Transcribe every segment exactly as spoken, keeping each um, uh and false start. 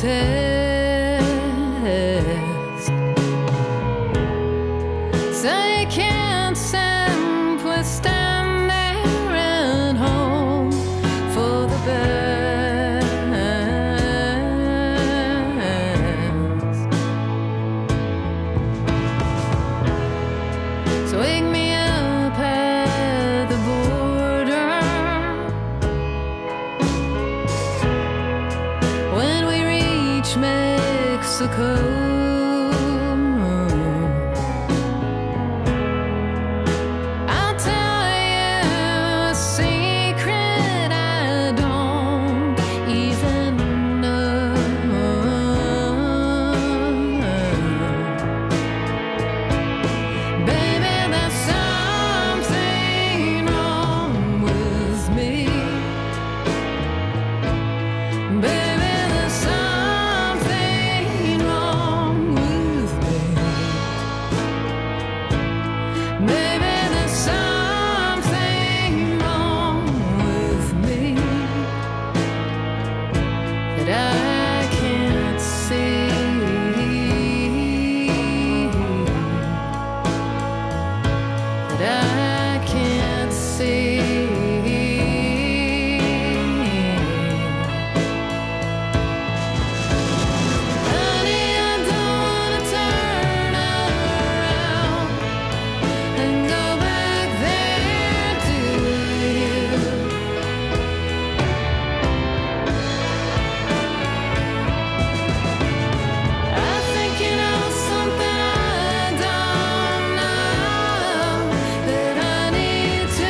test. So you can't simply stand there and hope for the best. So wake me up at the border when we reach Mexico. I'll tell you a secret I don't even know. Baby, there's something wrong with me. Baby, there's something wrong with me. Baby, there's something wrong with me that I can't see. That I can't see. Honey, I don't wanna turn around and go back there to you. I think you know something I don't know that I need to.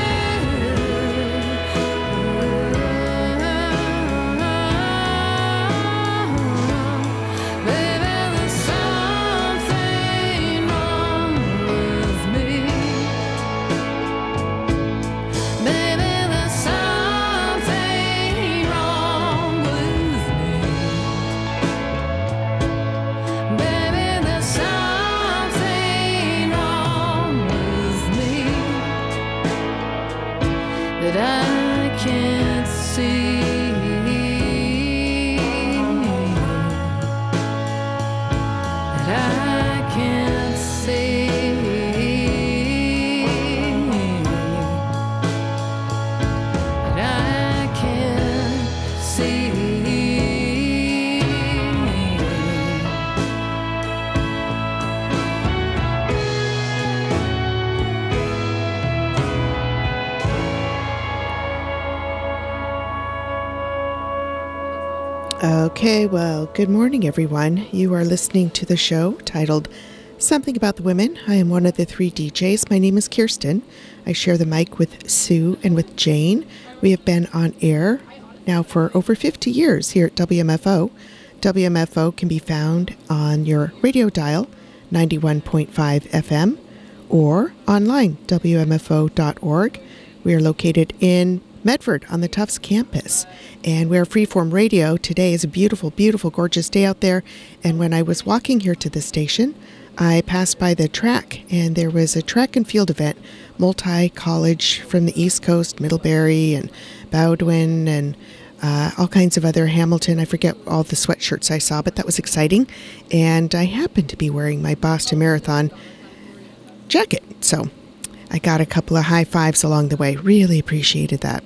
Baby, there's something wrong with me. Baby, there's something wrong with me. Baby, there's something wrong with me that I can't see. That I can't see. That I can't see. Okay, well, good morning, everyone. You are listening to the show titled Something About the Women. I am one of the three D Js. My name is Kirsten. I share the mic with Sue and with Jane. We have been on air now for over fifty years here at W M F O. W M F O can be found on your radio dial, ninety-one point five F M, or online, W M F O dot org. We are located in Medford on the Tufts campus, and we're Freeform Radio. Today is a beautiful, beautiful, gorgeous day out there, and when I was walking here to the station, I passed by the track, and there was a track and field event, multi-college from the East Coast, Middlebury and Bowdoin, and uh, all kinds of other, Hamilton. I forget all the sweatshirts I saw, but that was exciting, and I happened to be wearing my Boston Marathon jacket, so I got a couple of high fives along the way. Really appreciated that.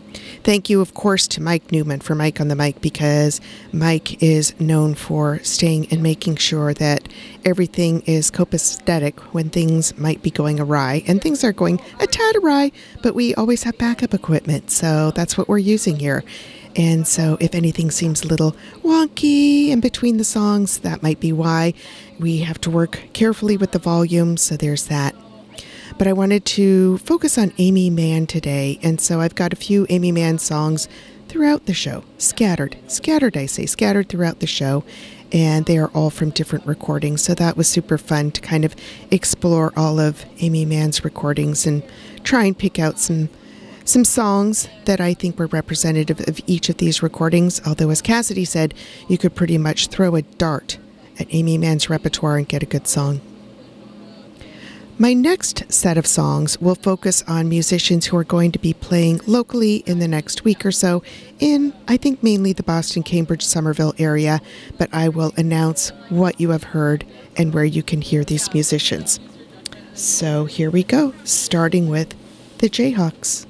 Thank you, of course, to Mike Newman for Mike on the Mic, because Mike is known for staying and making sure that everything is copacetic when things might be going awry. And things are going a tad awry, but we always have backup equipment, so that's what we're using here. And so if anything seems a little wonky in between the songs, that might be why. We have to work carefully with the volume, so there's that. But I wanted to focus on Aimee Mann today, and so I've got a few Aimee Mann songs throughout the show, scattered, scattered I say, scattered throughout the show, and they are all from different recordings, so that was super fun to kind of explore all of Aimee Mann's recordings and try and pick out some some songs that I think were representative of each of these recordings, although as Cassidy said, you could pretty much throw a dart at Aimee Mann's repertoire and get a good song. My next set of songs will focus on musicians who are going to be playing locally in the next week or so in, I think, mainly the Boston, Cambridge, Somerville area, but I will announce what you have heard and where you can hear these musicians. So here we go, starting with the Jayhawks.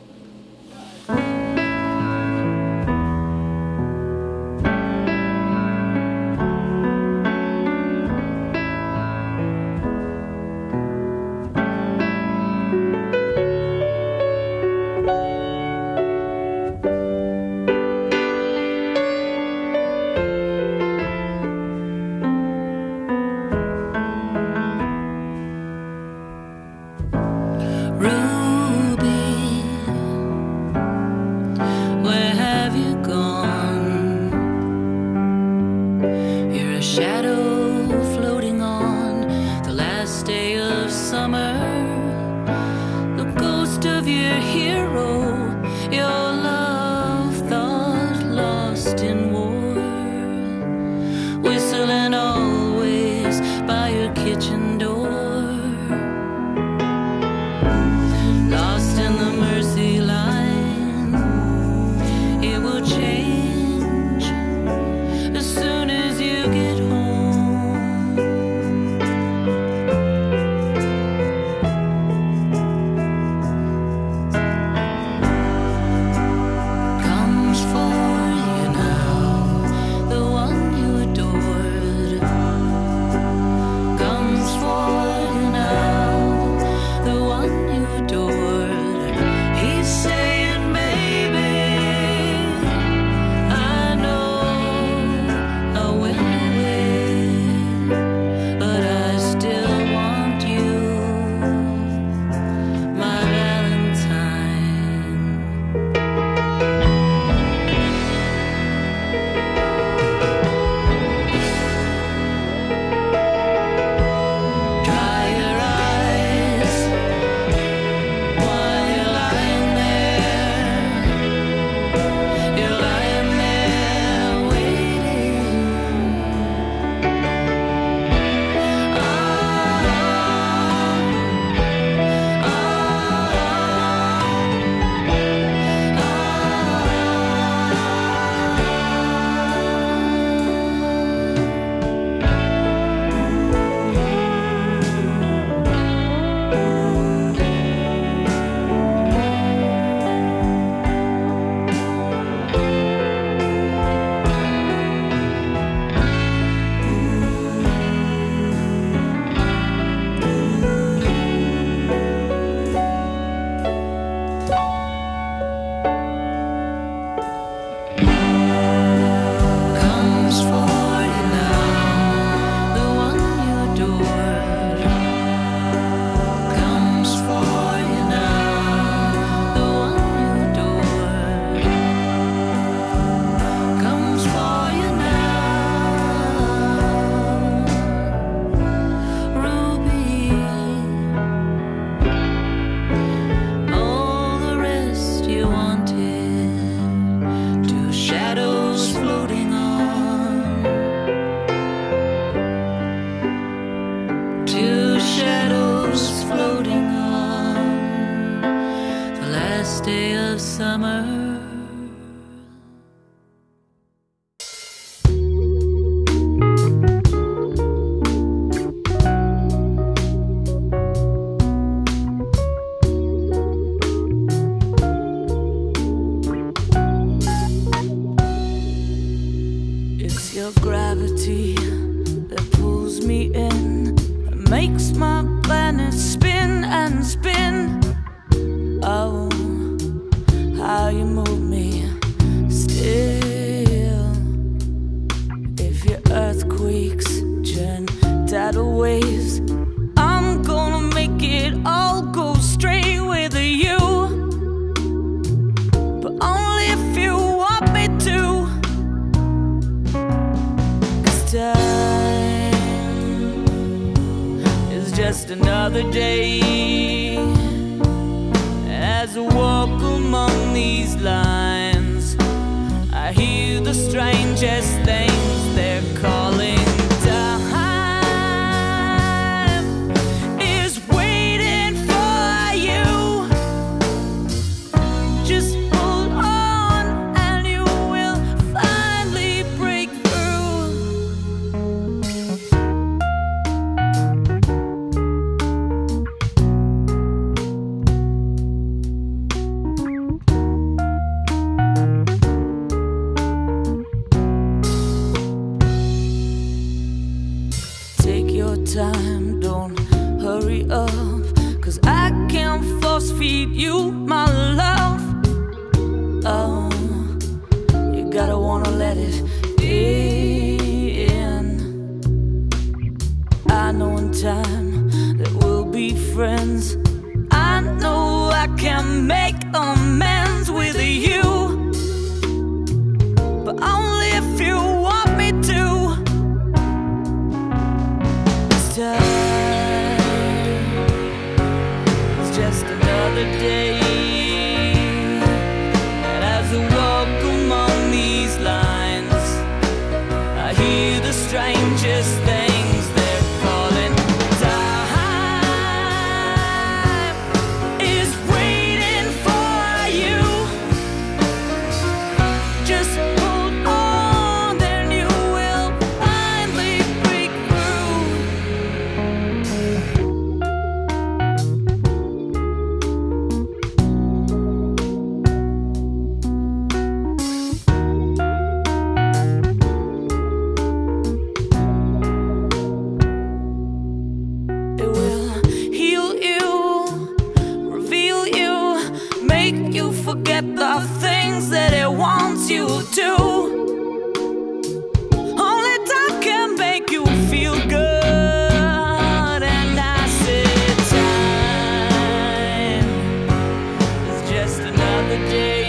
Just another day as I walk among these lines. I hear the strangest things they're calling time is when feed you my love. Oh, you gotta wanna let it in. I know in time that we'll be friends. I know I can make amends with you, but only if you want me to. This time it's just another day, and as I walk among these lines, I hear the strangest things they're calling. Time is waiting for you. Just hold on, then you will finally break through. It will heal you, reveal you, make you forget the things that it wants you to. Only time can make you feel good, and I said time is just another day.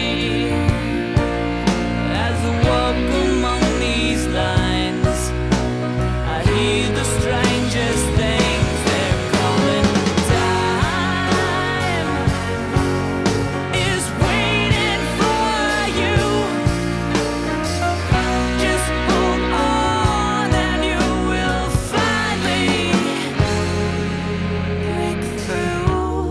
As I walk among these lines, I hear the strangest things they're calling. Time is waiting for you. Just hold on, and you will finally break through.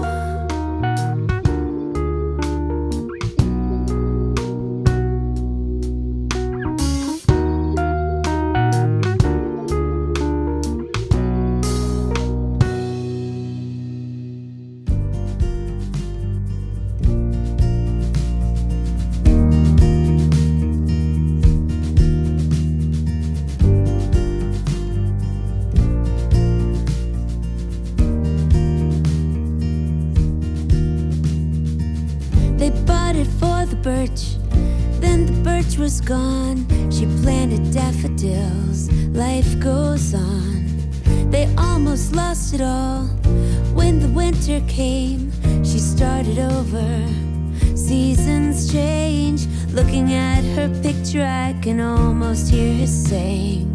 They bought it for the birch, then the birch was gone. She planted daffodils, life goes on. They almost lost it all when the winter came. She started over, seasons change. Looking at her picture, I can almost hear her saying.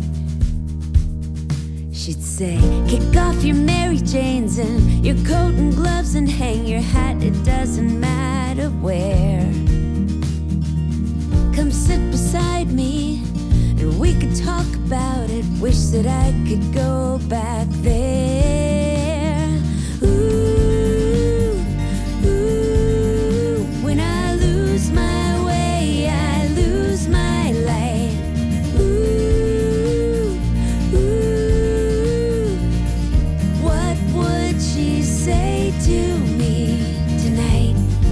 She'd say, kick off your Mary Janes and your coat and gloves and hang your hat, it doesn't matter where. Come sit beside me and we could talk about it. Wish that I could go back there. Ooh, ooh, when I lose my way, I lose my light. Ooh, ooh, what would she say to me tonight?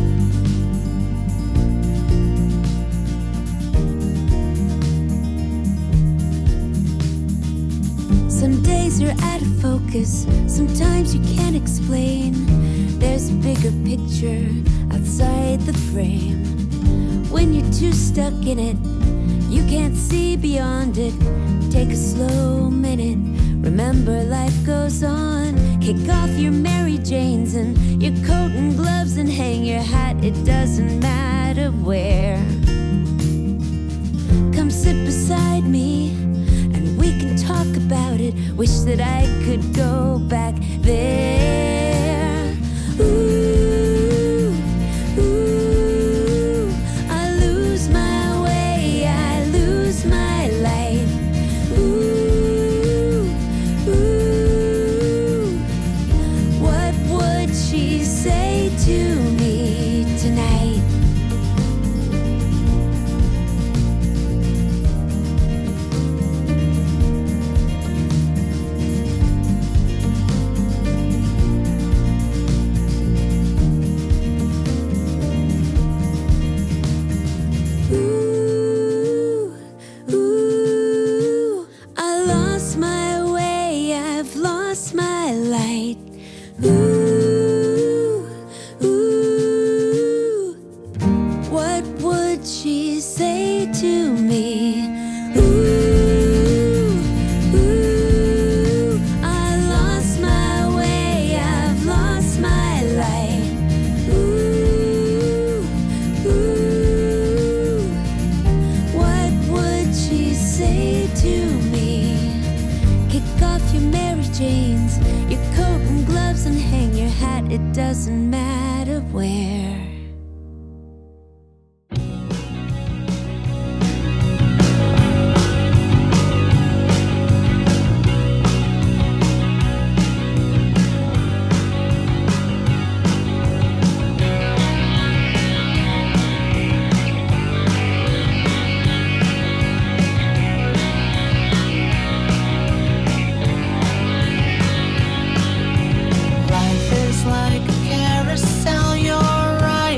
Some days you're out of focus, sometimes you can't explain. There's a bigger picture outside the frame. When you're too stuck in it, you can't see beyond it. Take a slow minute, remember life goes on. Kick off your Mary Janes and your coat and gloves and hang your hat, it doesn't matter where. Come sit beside me and we can talk about it. Wish that I could go back there. Ooh, ooh, I lose my way, I lose my light. Ooh, ooh, what would she say to me tonight? Ooh, ooh, doesn't matter where. Life is like a carousel, you're right.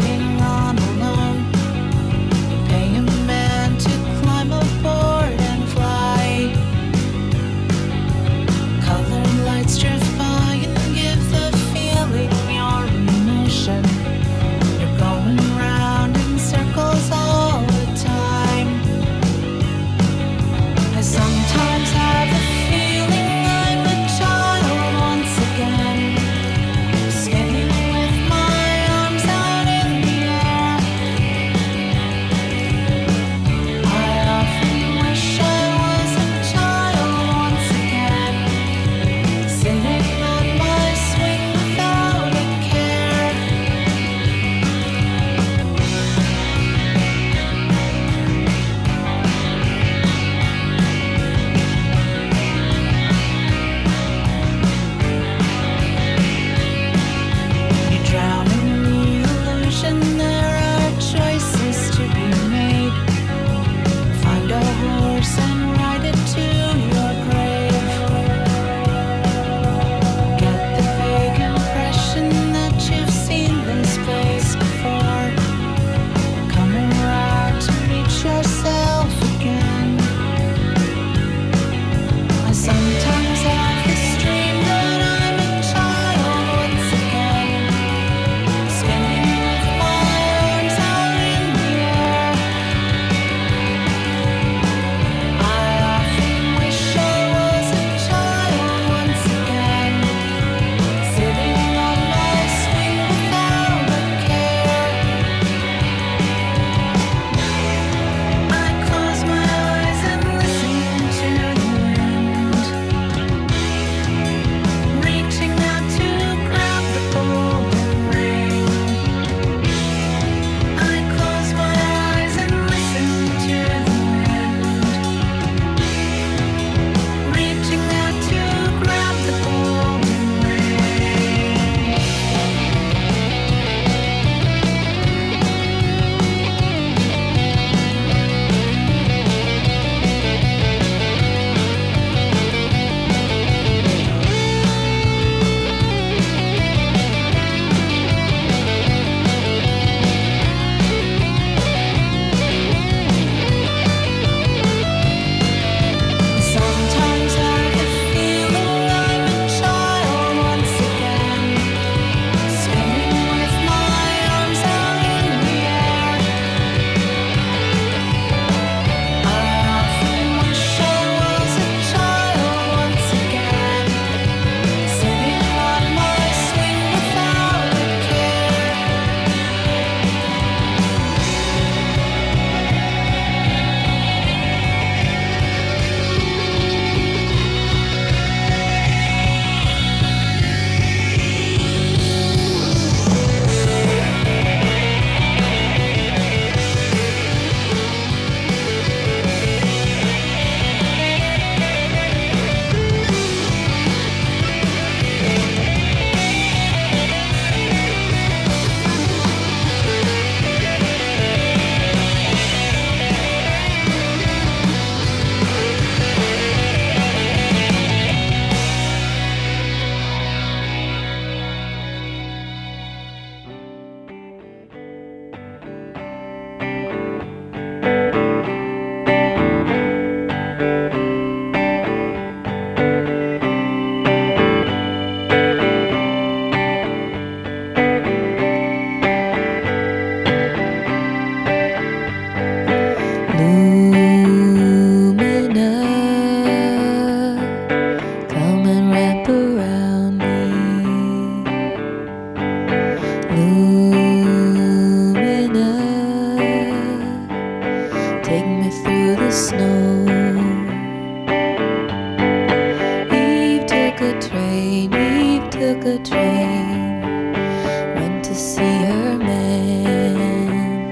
see her man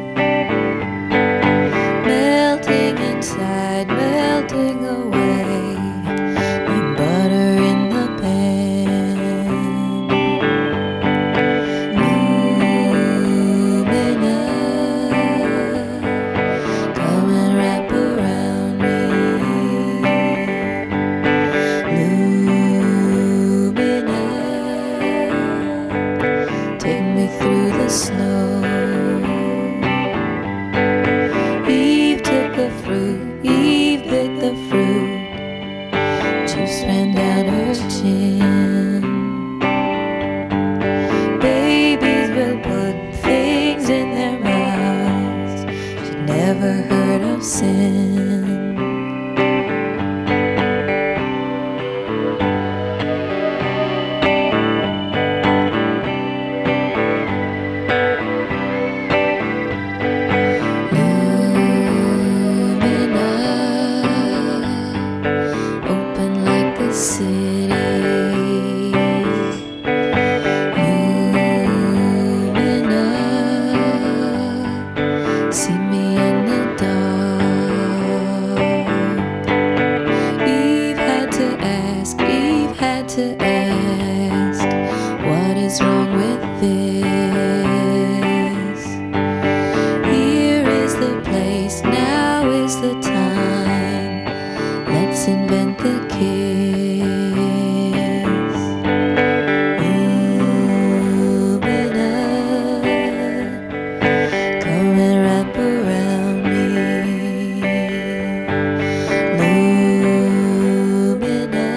melting inside, melting away like butter in the pan. Lumina, come and wrap around me. Lumina, take me through the snow. Eve took the fruit, Eve bit the fruit, juice ran down her chin. Babies will put things in their mouths she'd never heard of sin. Lumina, open like the city. Lumina, see me in the dark. Eve had to ask, Eve had to ask, what is wrong with this? Here is the place, now is the time. Let's invent the kiss. Lumina, come and wrap around me. Lumina,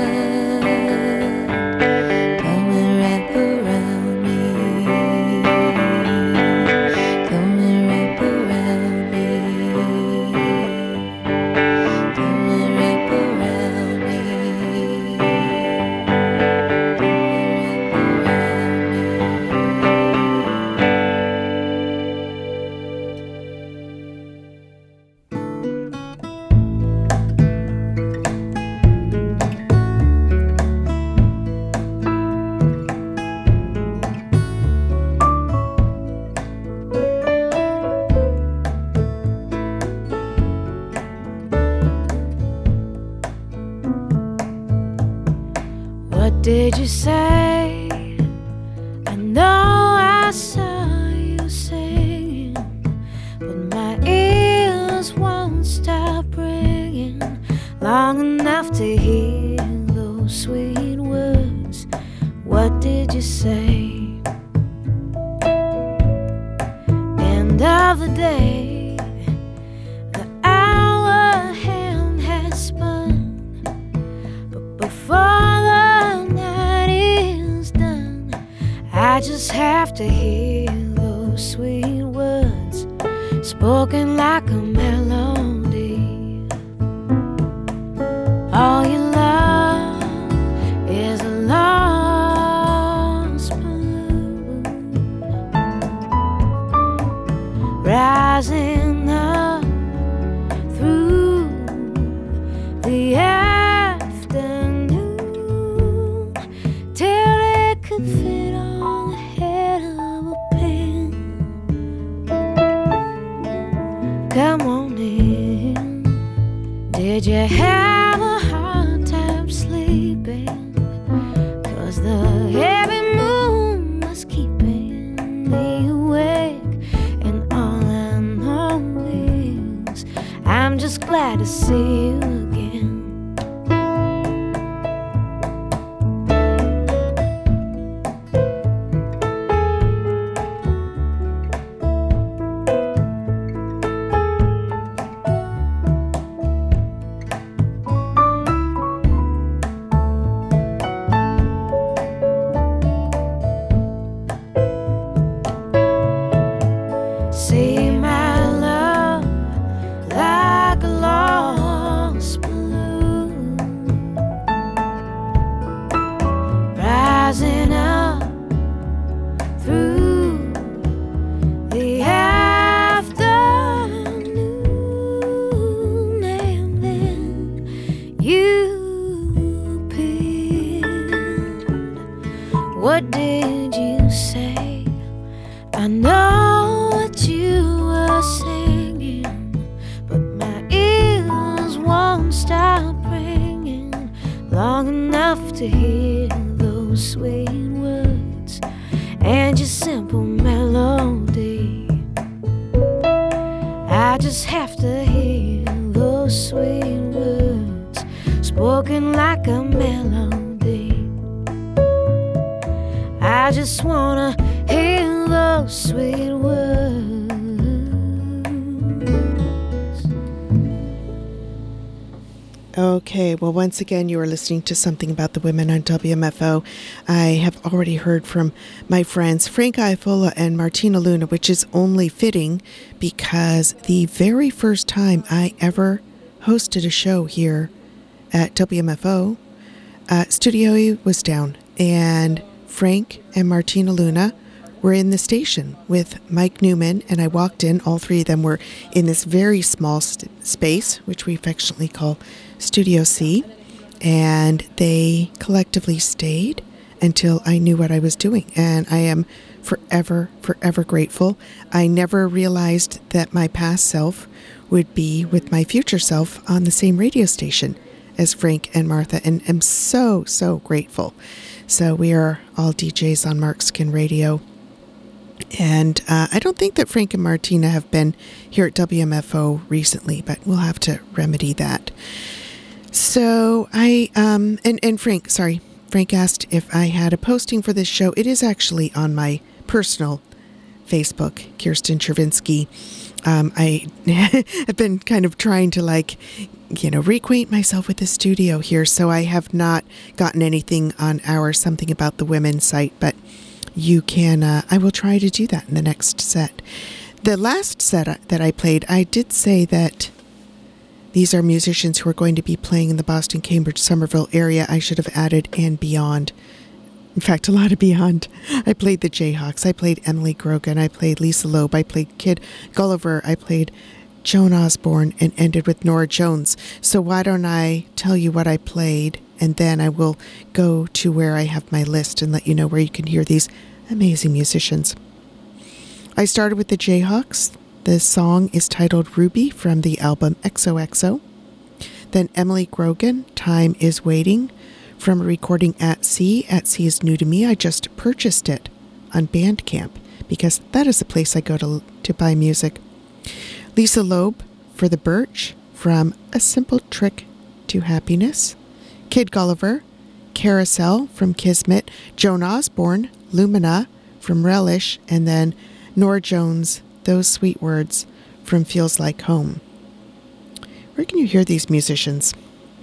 come and wrap around me. Come and wrap around me. Come and wrap around me. What did you say? I know I saw you singing, but my ears won't stop ringing long enough to hear those sweet words. What did you say? End of the day, the hour hand has spun, but before the night is done, I just have to hear those sweet words spoken like a melody. All you love is a lost balloon rising up through the afternoon till it could fit on the head of a pin. Come on in. Did you have a hard time sleeping? 'Cause the heavy moon was keeping me awake, and all I know is I'm just glad to see you again. See my love like a lost balloon I know what you were singing, but my ears won't stop ringing long enough to hear those sweet words and your simple melody. I just have to hear those sweet words spoken like a melody. I just wanna hear those sweet words. Okay, well, once again, you are listening to Something About the Women on W M F O. I have already heard from my friends Frank Iaffola and Martina Luna, which is only fitting because the very first time I ever hosted a show here at W M F O, uh, Studio was down, and Frank and Martina Luna were in the station with Mike Newman, and I walked in. All three of them were in this very small st- space, which we affectionately call Studio C, and they collectively stayed until I knew what I was doing, and I am forever, forever grateful. I never realized that my past self would be with my future self on the same radio station as Frank and Martha, and am so, so grateful. So we are all D Js on Mark Skin Radio. And uh, I don't think that Frank and Martina have been here at W M F O recently, but we'll have to remedy that. So I, um, and, and Frank, sorry, Frank asked if I had a posting for this show. It is actually on my personal Facebook, Kirsten Chervinsky. Um, I have been kind of trying to like, you know, reacquaint myself with the studio here. So I have not gotten anything on our Something About the Women site, but you can, uh, I will try to do that in the next set. The last set that I played, I did say that these are musicians who are going to be playing in the Boston, Cambridge, Somerville area. I should have added and beyond. In fact, a lot of beyond. I played the Jayhawks. I played Emily Grogan. I played Lisa Loeb. I played Kid Gulliver. I played Joan Osborne and ended with Norah Jones. So why don't I tell you what I played, and then I will go to where I have my list and let you know where you can hear these amazing musicians. I started with the Jayhawks. The song is titled Ruby from the album X O X O. Then Emily Grogan, Time is Waiting, from a recording At Sea. At Sea is new to me. I just purchased it on Bandcamp because that is the place I go to to buy music. Lisa Loeb for The Birch, from A Simple Trick to Happiness. Kid Gulliver, Carousel from Kismet. Joan Osborne, Lumina from Relish. And then Norah Jones, Those Sweet Words from Feels Like Home. Where can you hear these musicians?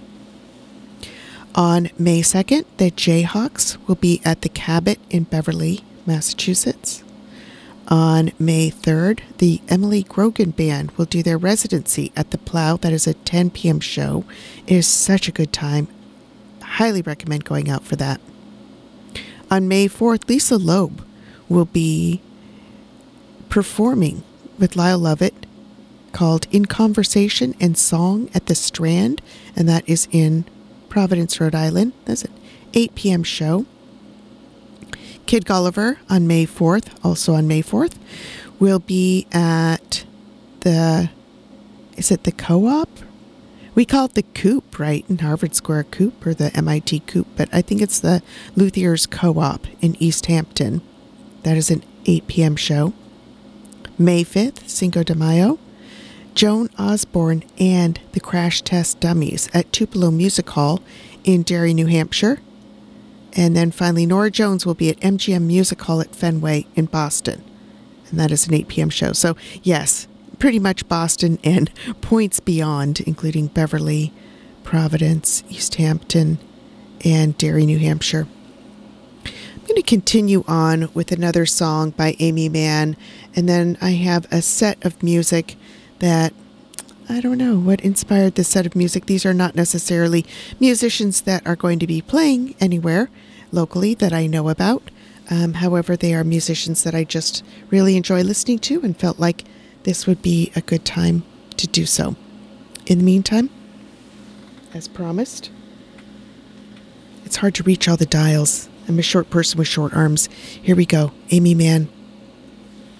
On May second, the Jayhawks will be at the Cabot in Beverly, Massachusetts. On May third, the Emily Grogan Band will do their residency at the Plow. That is a ten p.m. show. It is such a good time. Highly recommend going out for that. On May fourth, Lisa Loeb will be performing with Lyle Lovett called In Conversation and Song at the Strand, and that is in Providence, Rhode Island. That's an eight p.m. show. Kid Gulliver on May fourth, also on May fourth, will be at the, is it the Co-op? We call it the Coop, right? In Harvard Square Coop, or the M I T Coop, but I think it's the Luthier's Co-op in East Hampton. That is an eight p.m. show. May fifth, Cinco de Mayo, Joan Osborne and the Crash Test Dummies at Tupelo Music Hall in Derry, New Hampshire. And then finally, Norah Jones will be at M G M Music Hall at Fenway in Boston. And that is an eight p.m. show. So, yes, pretty much Boston and points beyond, including Beverly, Providence, East Hampton, and Derry, New Hampshire. I'm going to continue on with another song by Amy Mann. And then I have a set of music that, I don't know what inspired this set of music. These are not necessarily musicians that are going to be playing anywhere locally that I know about. Um, however, they are musicians that I just really enjoy listening to and felt like this would be a good time to do so. In the meantime, as promised, it's hard to reach all the dials. I'm a short person with short arms. Here we go. Amy Mann.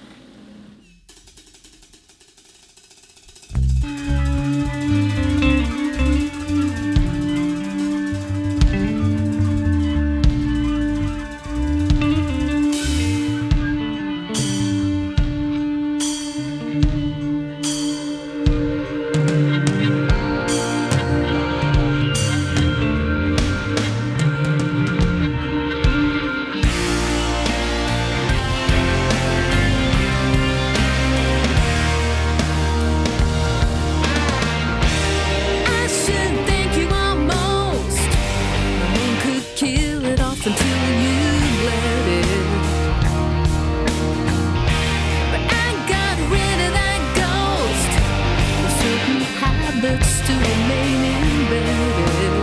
to remain embedded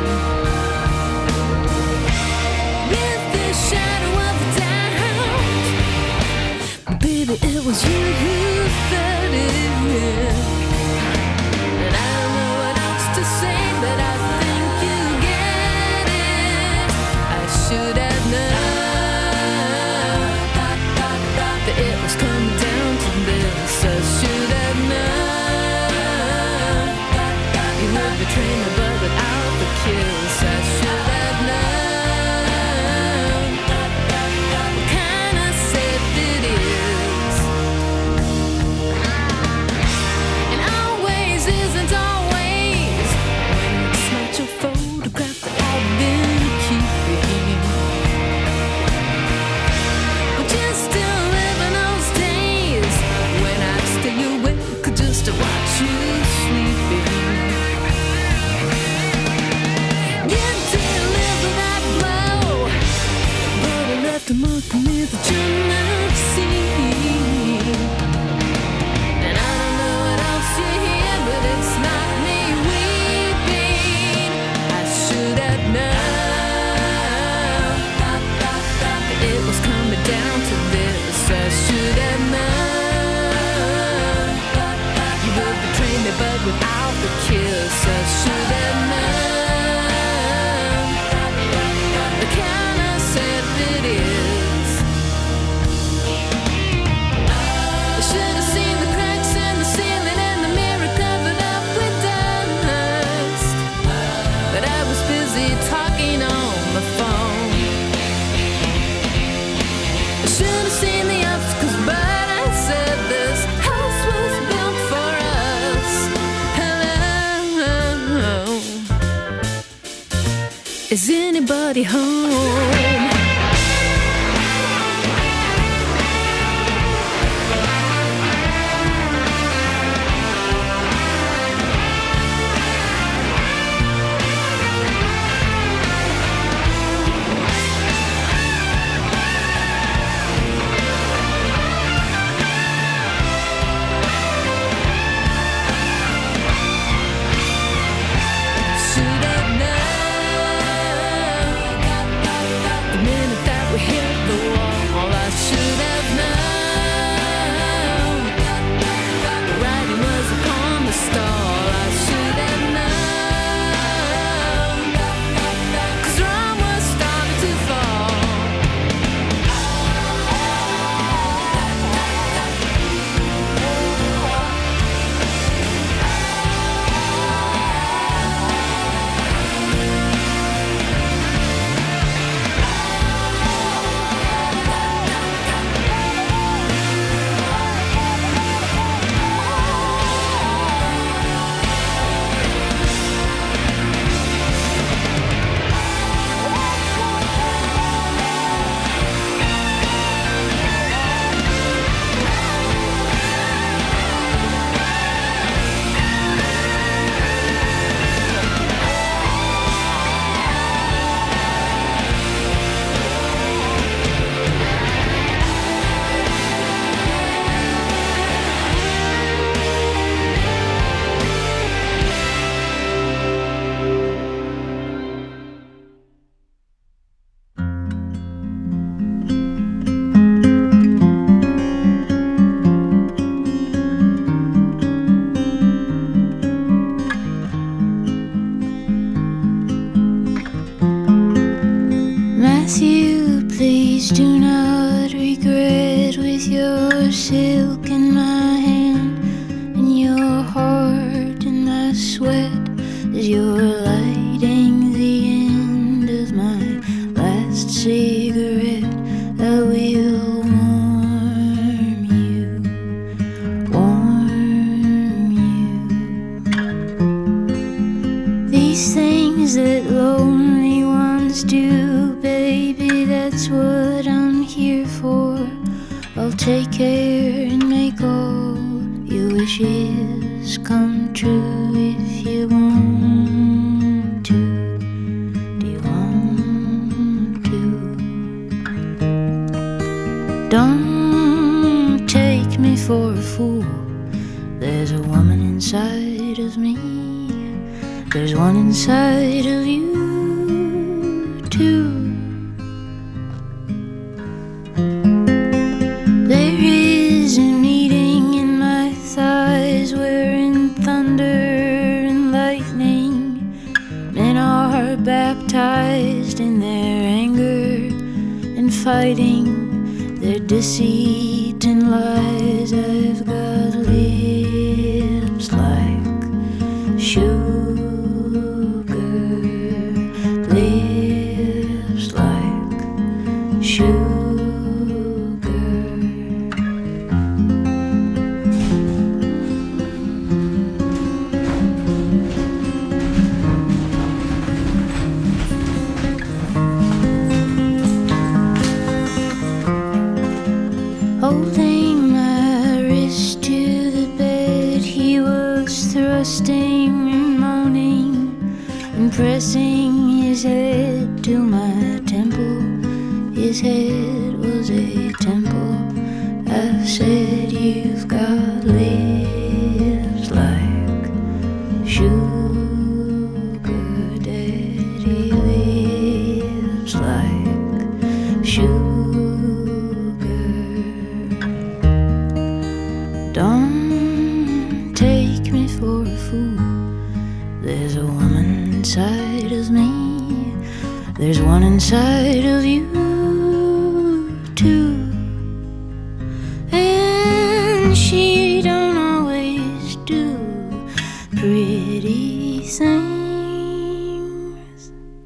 with the shadow of doubt. Baby, it was you who felt it. And I don't know what else to say, but I think you get it. I should have known that it was coming down to this. I should have known you would betray me, but without the kiss. I should have known what kind of set it is. And always isn't always when it's not your photograph that I've been keeping. But you're still living those days when I'd stay awake just to watch you sleeping. You deliver that blow, but it left a mark on me that you'll never see. And I don't know what else you hear, but it's not me weeping. I should have known that it was coming down to this. I should have known you would betray me, but without the kiss. I should have known the kind of set it is. I should have seen the cracks in the ceiling and the mirror covered up with dust. But I was busy talking on the phone. I should have seen the obstacles, but I said this house was built for us. Hello, is anybody home? Should have known the minute that we hit the wall. I should have known the writing was upon the stall. I should have known, 'cause Rome was starting to fall. Matthew, please do not regret, with your silk in my hand and your heart in my sweat, as you're lighting the end of my last cigarette. I will warm you, warm you. These things that lonely ones do, baby, that's what I'm here for. I'll take care and make all your wishes come true if you want to. Do you want to? Don't take me for a fool. There's a woman inside of me there's one inside of you too. There is a meeting in my thighs wherein thunder and lightning, men are baptized in their anger and fighting their deceit and lies. I've got lips like sugar, lips like sugar. Holding my wrist to the bed, he was thrusting and moaning and pressing his head to my temple. His head was a temple. I said, you've got lips like sugar, daddy, lips like sugar. Don't take me for a fool. There's a woman inside of me. There's one inside of you too. And she don't always do pretty things.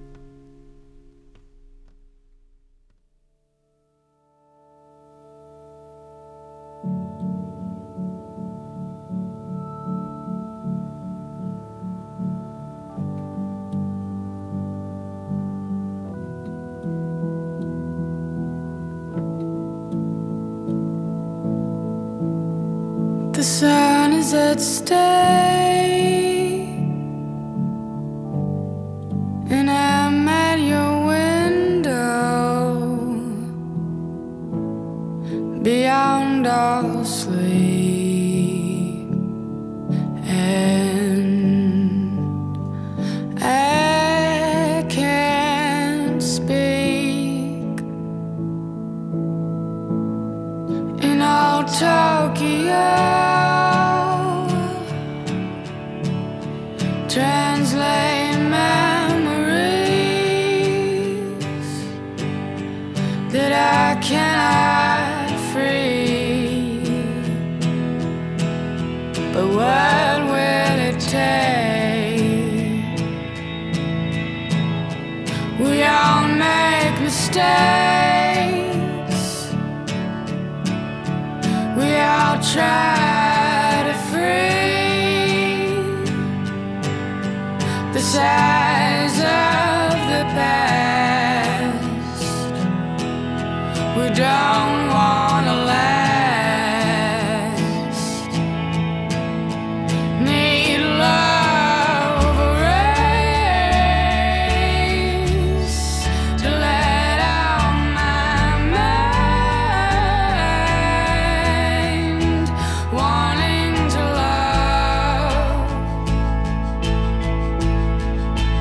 The sun is at stake, and I'm at your window, beyond all sleep, and I can't speak in all Tokyo. Translate memories that I cannot free. But what will it take? We all make mistakes. We all try to free the size of the past. We don't wanna last. Need love erase to let out my mind, wanting to love.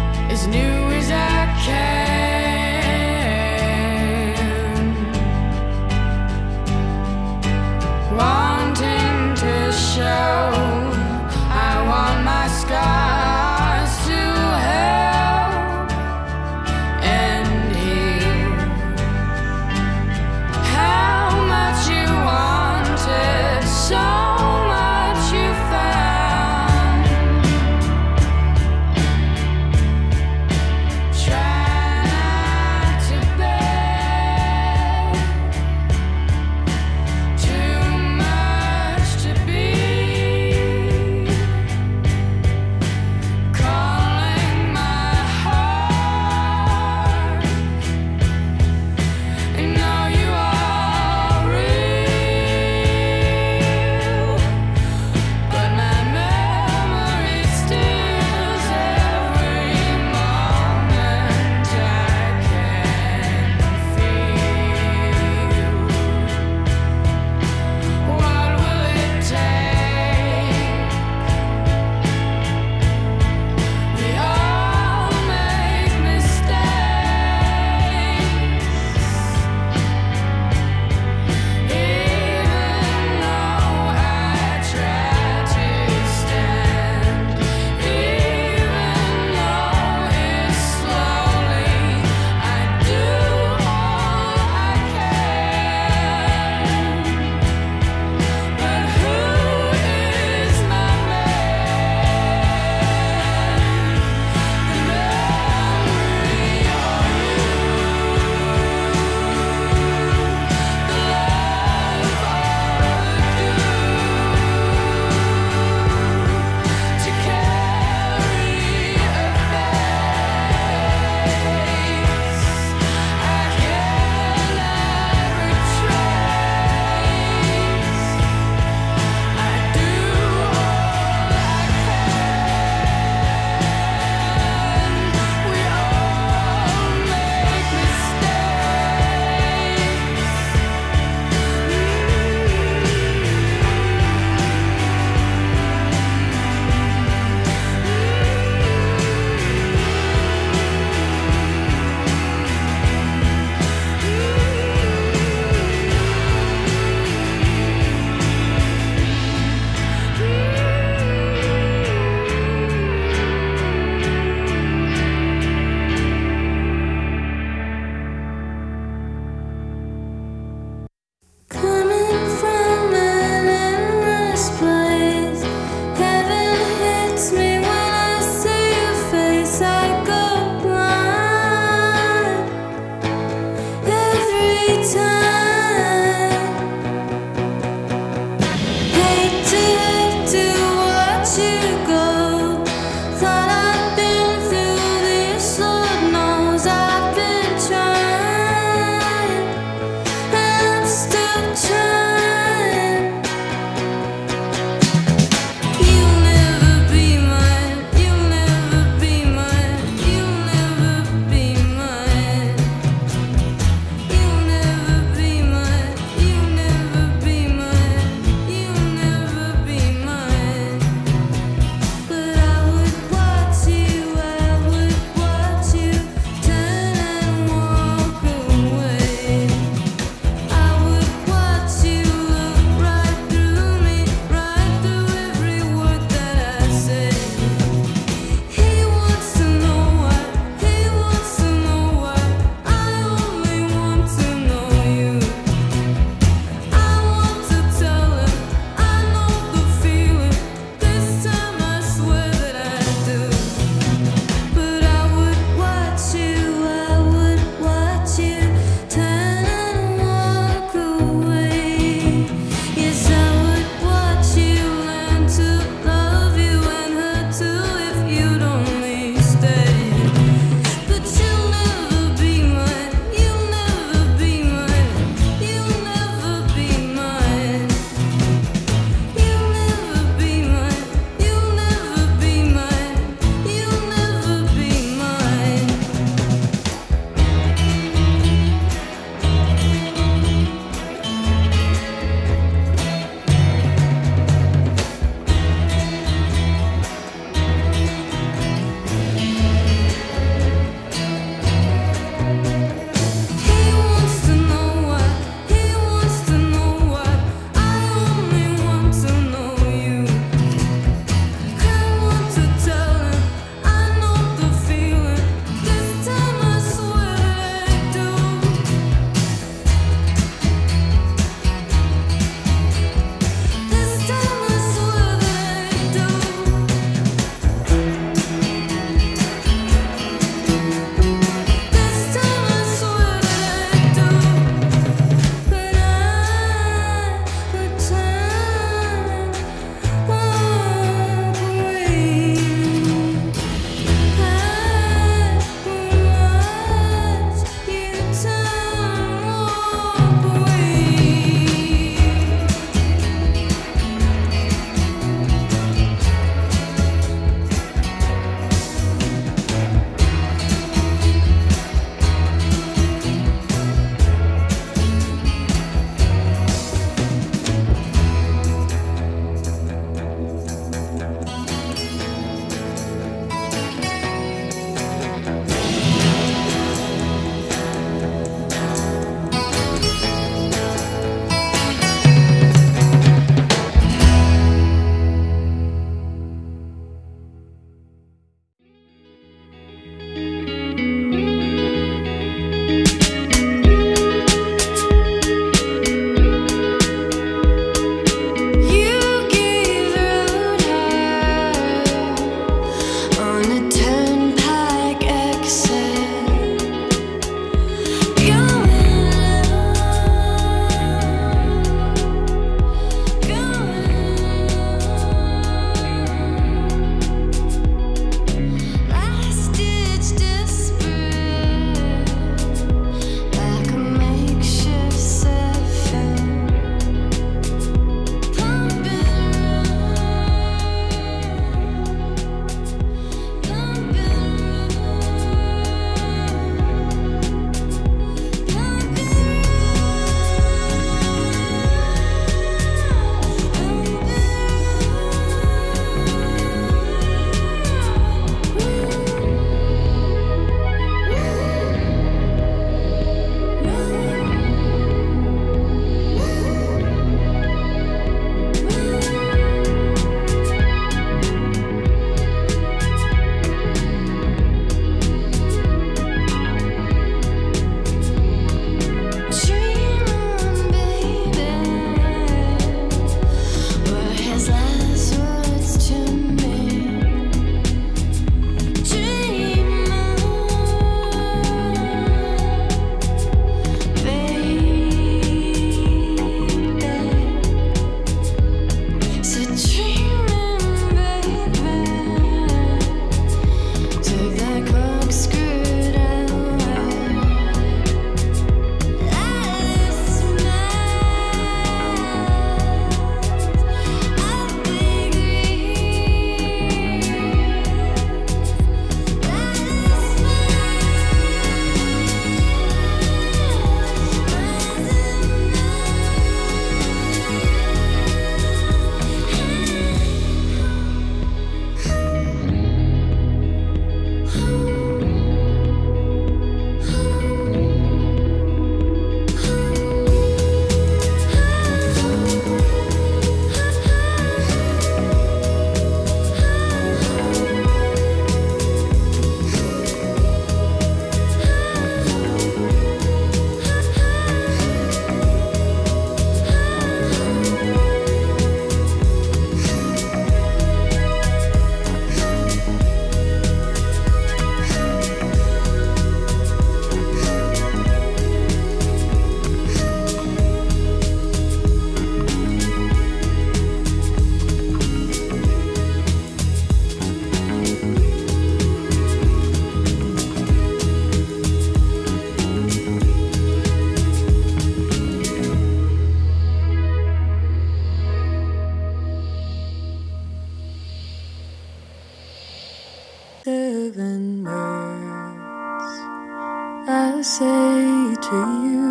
seven words I say to you,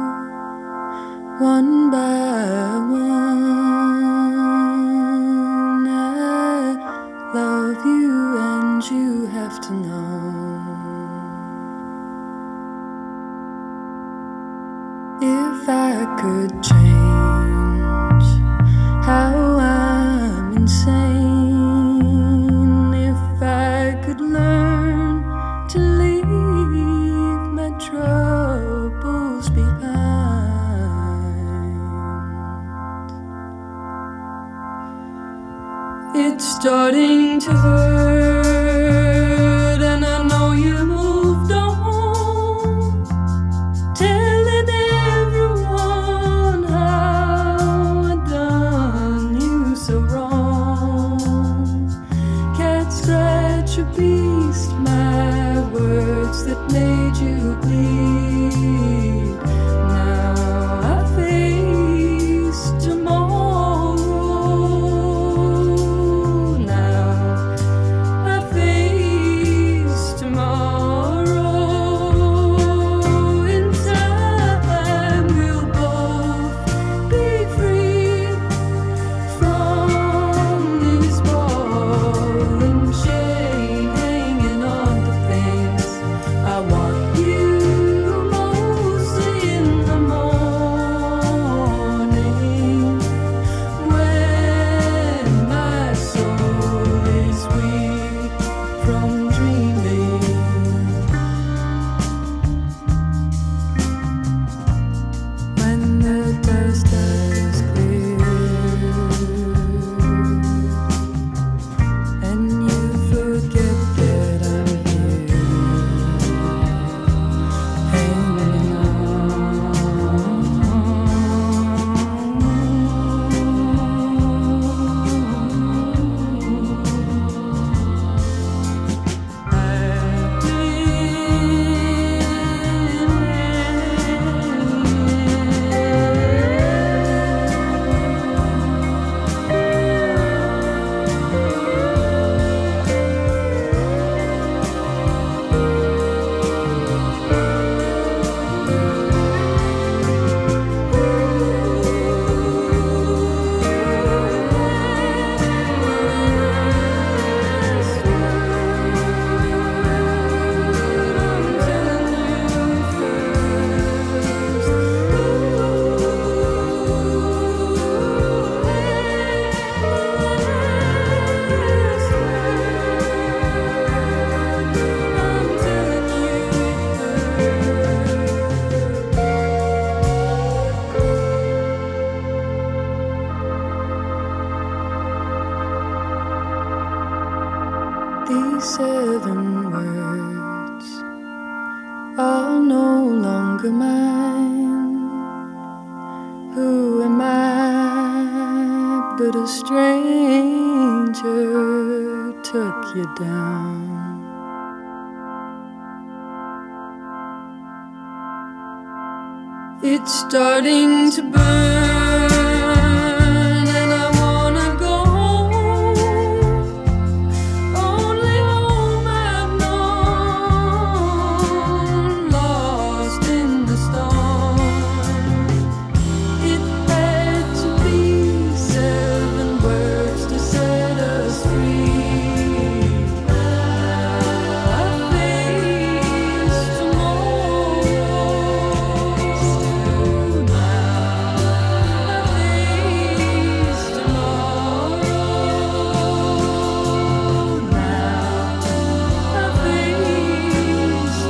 one by one. I love you and you have to know. If I could change how I'm insane, if I could learn to leave my troubles behind, it's starting to hurt and I know you moved on, telling everyone how I done you so wrong. Can't scratch a beast, my words that made you bleed. Now I face tomorrow. Now I face tomorrow. In time we'll both be free from this ball and chain hanging on to things. I want you mostly in the morning when my soul is weak from dreaming. When the dust has cleared and you forget that I'm here, hanging These seven words are no longer mine. Who am I but a stranger took you down? It's starting to burn and I wanna go home. Only home I've known, lost in the storm. It had to be seven words to set us free. Now I face tomorrow. Now I face tomorrow. Now I face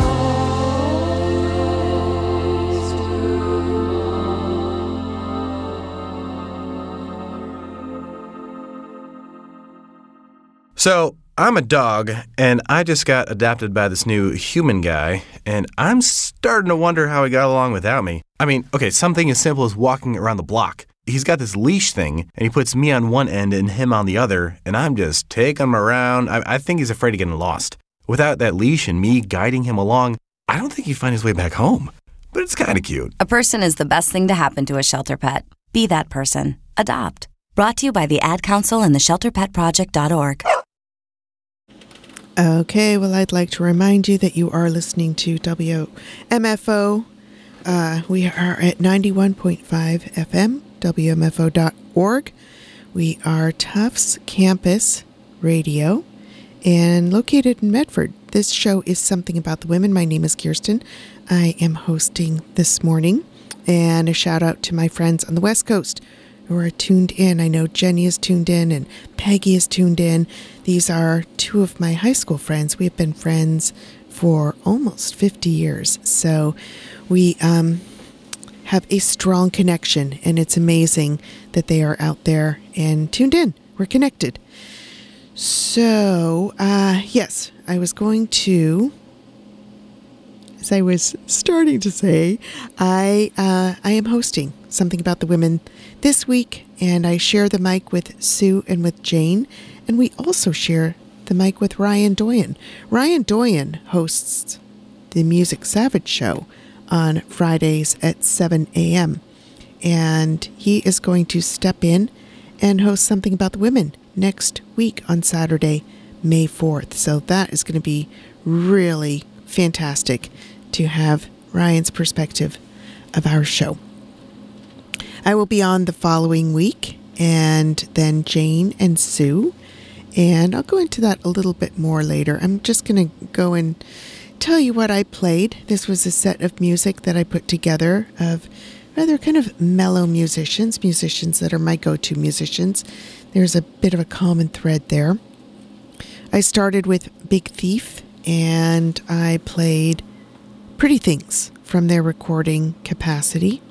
tomorrow. So, I'm a dog, and I just got adopted by this new human guy, and I'm starting to wonder how he got along without me. I mean, okay, something as simple as walking around the block. He's got this leash thing, and he puts me on one end and him on the other, and I'm just taking him around. I, I think he's afraid of getting lost. Without that leash and me guiding him along, I don't think he'd find his way back home. But it's kind of cute. A person is the best thing to happen to a shelter pet. Be that person. Adopt. Brought to you by the Ad Council and the shelter pet project dot org. Okay, well, I'd like to remind you that you are listening to W M F O. Uh, we are at ninety-one point five F M, W M F O dot org. We are Tufts Campus Radio and located in Medford. This show is Something About the Women. My name is Kirsten. I am hosting this morning. And a shout out to my friends on the West Coast who are tuned in. I know Jenny is tuned in and Peggy is tuned in. These are two of my high school friends. We have been friends for almost fifty years. So we um, have a strong connection, and it's amazing that they are out there and tuned in. We're connected. So, uh, yes, I was going to, as I was starting to say, I uh, I am hosting Something About the Women this week, and I share the mic with Sue and with Jane, and we also share the mic with Ryan Doyen. Ryan Doyen hosts the Music Savage Show on Fridays at seven a.m., and he is going to step in and host Something About the Women next week on Saturday, May fourth. So that is going to be really fantastic to have Ryan's perspective of our show. I will be on the following week, and then Jane and Sue, and I'll go into that a little bit more later. I'm just going to go and tell you what I played. This was a set of music that I put together of rather kind of mellow musicians, musicians that are my go-to musicians. There's a bit of a common thread there. I started with Big Thief, and I played Pretty Things from their recording Capacity.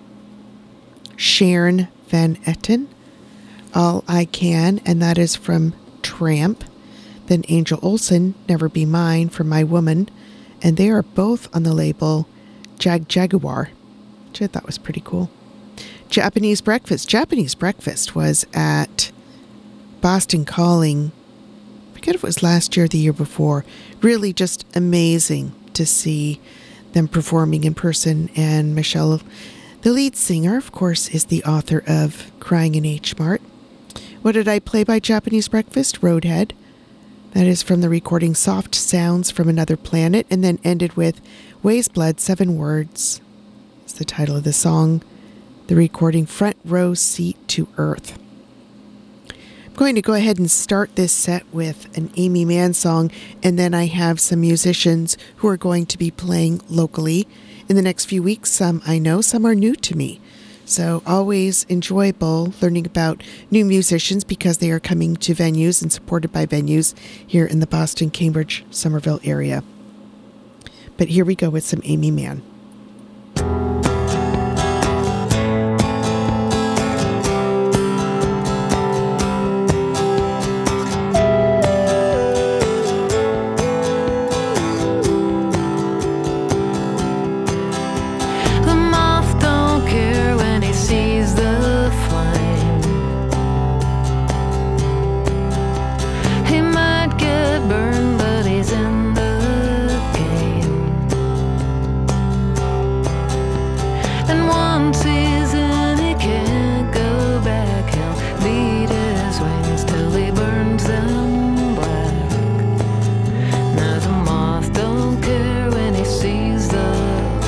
Sharon Van Etten, All I Can, and that is from Tramp. Then Angel Olsen, Never Be Mine, from My Woman, and they are both on the label Jag Jaguar, which I thought was pretty cool. Japanese Breakfast. Japanese Breakfast was at Boston Calling, I forget if it was last year or the year before. Really just amazing to see them performing in person, and Michelle, the lead singer, of course, is the author of Crying in H Mart. What did I play by Japanese Breakfast? Roadhead. That is from the recording Soft Sounds from Another Planet, and then ended with Ways Blood, Seven Words. It's the title of the song. The recording Front Row Seat to Earth. I'm going to go ahead and start this set with an Amy Mann song, and then I have some musicians who are going to be playing locally in the next few weeks. Some I know, some are new to me. So always enjoyable learning about new musicians because they are coming to venues and supported by venues here in the Boston, Cambridge, Somerville area. But here we go with some Amy Mann.